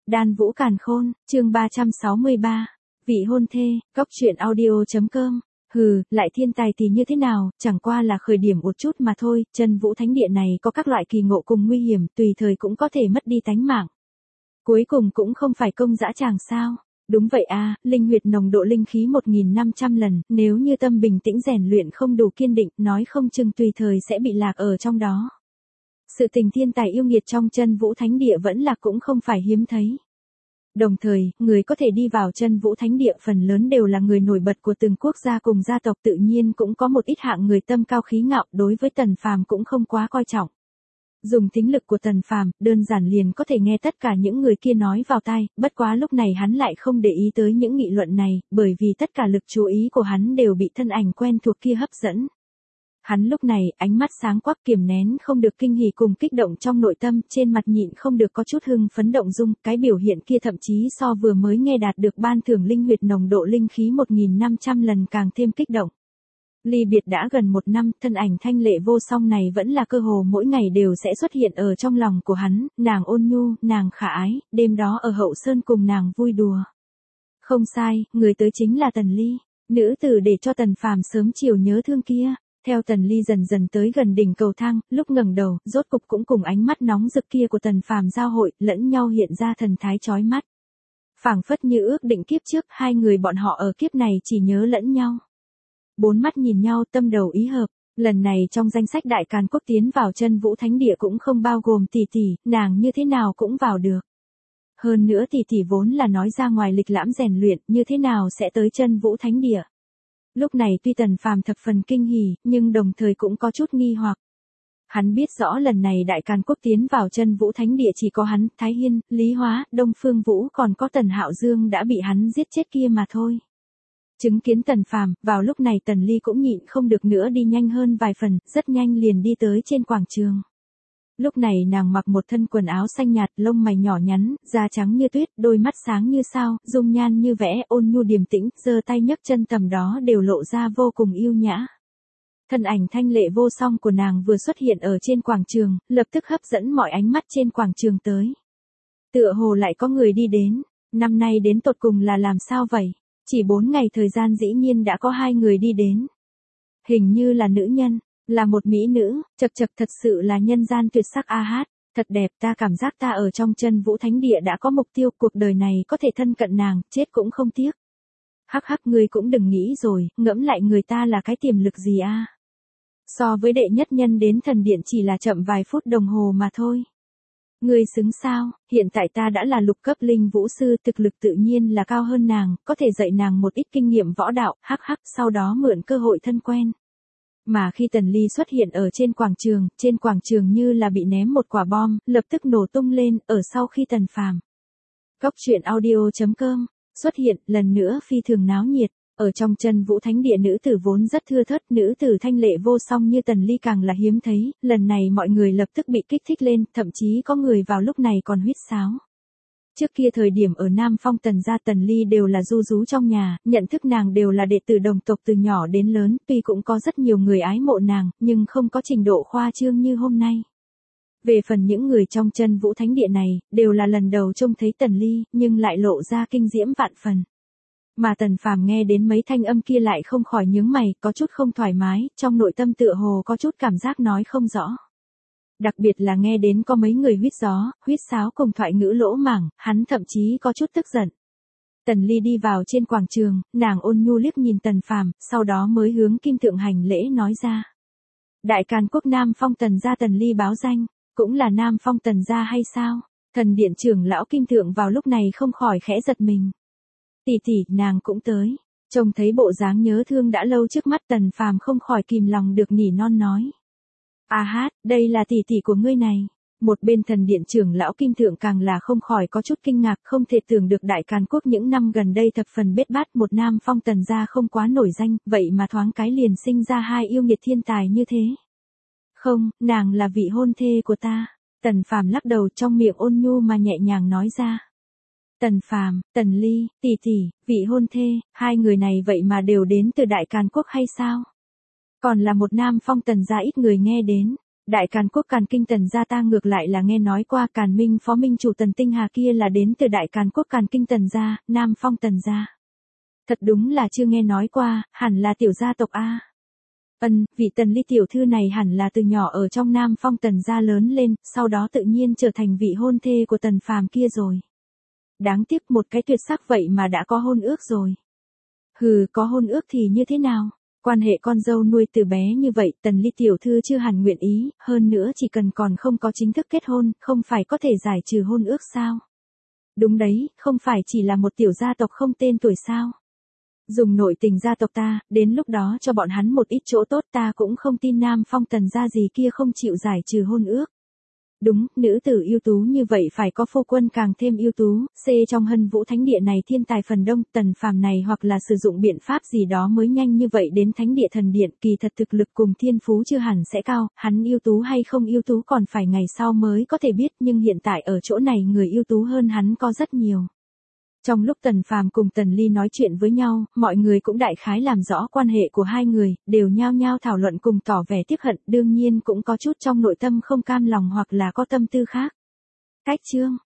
Đan Vũ Càn Khôn, chương 363. Vị hôn thê, Cóc truyện audio.com. Hừ, lại thiên tài thì như thế nào, chẳng qua là khởi điểm một chút mà thôi, Chân Vũ Thánh Địa này có các loại kỳ ngộ cùng nguy hiểm, tùy thời cũng có thể mất đi tánh mạng. Cuối cùng cũng không phải công dã tràng sao? Đúng vậy à, linh huyệt nồng độ linh khí 1.500 lần, nếu như tâm bình tĩnh rèn luyện không đủ kiên định, nói không chừng tùy thời sẽ bị lạc ở trong đó. Sự tình thiên tài yêu nghiệt trong Chân Vũ Thánh Địa vẫn là cũng không phải hiếm thấy. Đồng thời, người có thể đi vào Chân Vũ Thánh Địa phần lớn đều là người nổi bật của từng quốc gia cùng gia tộc, tự nhiên cũng có một ít hạng người tâm cao khí ngạo, đối với Tần Phàm cũng không quá coi trọng. Dùng thính lực của Tần Phàm, đơn giản liền có thể nghe tất cả những người kia nói vào tai, bất quá lúc này hắn lại không để ý tới những nghị luận này, bởi vì tất cả lực chú ý của hắn đều bị thân ảnh quen thuộc kia hấp dẫn. Hắn lúc này, ánh mắt sáng quắc kiềm nén không được kinh hỉ cùng kích động trong nội tâm, trên mặt nhịn không được có chút hưng phấn động dung, cái biểu hiện kia thậm chí so vừa mới nghe đạt được ban thưởng linh huyệt nồng độ linh khí 1.500 lần càng thêm kích động. Ly biệt đã gần 1 năm, thân ảnh thanh lệ vô song này vẫn là cơ hồ mỗi ngày đều sẽ xuất hiện ở trong lòng của hắn, nàng ôn nhu, nàng khả ái, đêm đó ở Hậu Sơn cùng nàng vui đùa. Không sai, người tới chính là Tần Ly, nữ tử để cho Tần Phàm sớm chiều nhớ thương kia. Theo Tần Ly dần dần tới gần đỉnh cầu thang, lúc ngẩng đầu, rốt cục cũng cùng ánh mắt nóng rực kia của Tần Phàm giao hội, lẫn nhau hiện ra thần thái chói mắt. Phảng phất như ước định kiếp trước, hai người bọn họ ở kiếp này chỉ nhớ lẫn nhau. 4 mắt nhìn nhau, tâm đầu ý hợp, lần này trong danh sách Đại Càn Quốc tiến vào Chân Vũ Thánh Địa cũng không bao gồm tỷ tỷ, nàng như thế nào cũng vào được. Hơn nữa tỷ tỷ vốn là nói ra ngoài lịch lãm rèn luyện, như thế nào sẽ tới Chân Vũ Thánh Địa. Lúc này tuy Tần Phàm thập phần kinh hỉ, nhưng đồng thời cũng có chút nghi hoặc. Hắn biết rõ lần này Đại Càn Quốc tiến vào Chân Vũ Thánh Địa chỉ có hắn, Thái Hiên, Lý Hóa, Đông Phương Vũ còn có Tần Hạo Dương đã bị hắn giết chết kia mà thôi. Chứng kiến Tần Phàm, vào lúc này Tần Ly cũng nhịn không được nữa đi nhanh hơn vài phần, rất nhanh liền đi tới trên quảng trường. Lúc này nàng mặc một thân quần áo xanh nhạt, lông mày nhỏ nhắn, da trắng như tuyết, đôi mắt sáng như sao, dung nhan như vẽ, ôn nhu điềm tĩnh, giơ tay nhấc chân tầm đó đều lộ ra vô cùng yêu nhã. Thân ảnh thanh lệ vô song của nàng vừa xuất hiện ở trên quảng trường, lập tức hấp dẫn mọi ánh mắt trên quảng trường tới. Tựa hồ lại có người đi đến, năm nay đến tột cùng là làm sao vậy? Chỉ 4 ngày thời gian dĩ nhiên đã có 2 người đi đến. Hình như là nữ nhân. Là một mỹ nữ, chật chật thật sự là nhân gian tuyệt sắc a hát, thật đẹp, ta cảm giác ta ở trong Chân Vũ Thánh Địa đã có mục tiêu, cuộc đời này có thể thân cận nàng, chết cũng không tiếc. Hắc hắc, ngươi cũng đừng nghĩ rồi, ngẫm lại người ta là cái tiềm lực gì a? So với đệ nhất nhân đến thần điện chỉ là chậm vài phút đồng hồ mà thôi. Ngươi xứng sao, hiện tại ta đã là lục cấp linh vũ sư, thực lực tự nhiên là cao hơn nàng, có thể dạy nàng một ít kinh nghiệm võ đạo, hắc hắc, sau đó mượn cơ hội thân quen. Mà khi Tần Ly xuất hiện ở trên quảng trường như là bị ném một quả bom, lập tức nổ tung lên, ở sau khi Tần Phàm. Cóc truyện audio.com, xuất hiện, lần nữa phi thường náo nhiệt, ở trong Chân Vũ Thánh Địa nữ tử vốn rất thưa thớt, nữ tử thanh lệ vô song như Tần Ly càng là hiếm thấy, lần này mọi người lập tức bị kích thích lên, thậm chí có người vào lúc này còn huýt sáo. Trước kia thời điểm ở Nam Phong Tần gia Tần Ly đều là du rú trong nhà, nhận thức nàng đều là đệ tử đồng tộc từ nhỏ đến lớn, tuy cũng có rất nhiều người ái mộ nàng, nhưng không có trình độ khoa trương như hôm nay. Về phần những người trong Chân Vũ Thánh Địa này, đều là lần đầu trông thấy Tần Ly, nhưng lại lộ ra kinh diễm vạn phần. Mà Tần Phàm nghe đến mấy thanh âm kia lại không khỏi nhướng mày, có chút không thoải mái, trong nội tâm tựa hồ có chút cảm giác nói không rõ. Đặc biệt là nghe đến có mấy người huýt gió, huýt sáo cùng thoại ngữ lỗ mảng, hắn thậm chí có chút tức giận. Tần Ly đi vào trên quảng trường, nàng ôn nhu liếc nhìn Tần Phàm, sau đó mới hướng Kim Thượng hành lễ nói ra. Đại Càn Quốc Nam Phong Tần gia Tần Ly báo danh, cũng là Nam Phong Tần gia hay sao? Thần điện trưởng lão Kim Thượng vào lúc này không khỏi khẽ giật mình. Tỷ tỷ, nàng cũng tới. Trông thấy bộ dáng nhớ thương đã lâu trước mắt Tần Phàm không khỏi kìm lòng được nỉ non nói. A hát, đây là tỷ tỷ của ngươi này. Một bên thần điện trưởng lão Kim Thượng càng là không khỏi có chút kinh ngạc, không thể tưởng được Đại Càn Quốc những năm gần đây thập phần bết bát, một Nam Phong Tần gia không quá nổi danh, vậy mà thoáng cái liền sinh ra 2 yêu nghiệt thiên tài như thế. Không, nàng là vị hôn thê của ta. Tần Phàm lắc đầu, trong miệng ôn nhu mà nhẹ nhàng nói ra. Tần Phàm, Tần Ly, tỷ tỷ, vị hôn thê, 2 người này vậy mà đều đến từ Đại Càn Quốc hay sao? Còn là một Nam Phong Tần gia ít người nghe đến. Đại Càn Quốc Càn Kinh Tần gia ta ngược lại là nghe nói qua Càn Minh phó minh chủ Tần Tinh Hà kia là đến từ Đại Càn Quốc Càn Kinh Tần gia, Nam Phong Tần gia. Thật đúng là chưa nghe nói qua, hẳn là tiểu gia tộc A. Vị Tần Ly tiểu thư này hẳn là từ nhỏ ở trong Nam Phong Tần gia lớn lên, sau đó tự nhiên trở thành vị hôn thê của Tần Phàm kia rồi. Đáng tiếc một cái tuyệt sắc vậy mà đã có hôn ước rồi. Hừ, có hôn ước thì như thế nào? Quan hệ con dâu nuôi từ bé như vậy, Tần Ly tiểu thư chưa hẳn nguyện ý, hơn nữa chỉ cần còn không có chính thức kết hôn, không phải có thể giải trừ hôn ước sao? Đúng đấy, không phải chỉ là một tiểu gia tộc không tên tuổi sao? Dùng nội tình gia tộc ta, đến lúc đó cho bọn hắn một ít chỗ tốt, ta cũng không tin Nam Phong Tần gia gì kia không chịu giải trừ hôn ước. Đúng, nữ tử ưu tú như vậy phải có phu quân càng thêm ưu tú, trong Hân Vũ Thánh Địa này thiên tài phần đông, Tần Phàm này hoặc là sử dụng biện pháp gì đó mới nhanh như vậy đến Thánh Địa Thần Điện, kỳ thật thực lực cùng thiên phú chưa hẳn sẽ cao, hắn ưu tú hay không ưu tú còn phải ngày sau mới có thể biết, nhưng hiện tại ở chỗ này người ưu tú hơn hắn có rất nhiều. Trong lúc Tần Phàm cùng Tần Ly nói chuyện với nhau, mọi người cũng đại khái làm rõ quan hệ của hai người, đều nhao nhao thảo luận cùng tỏ vẻ tiếc hận, đương nhiên cũng có chút trong nội tâm không cam lòng hoặc là có tâm tư khác. Cách chương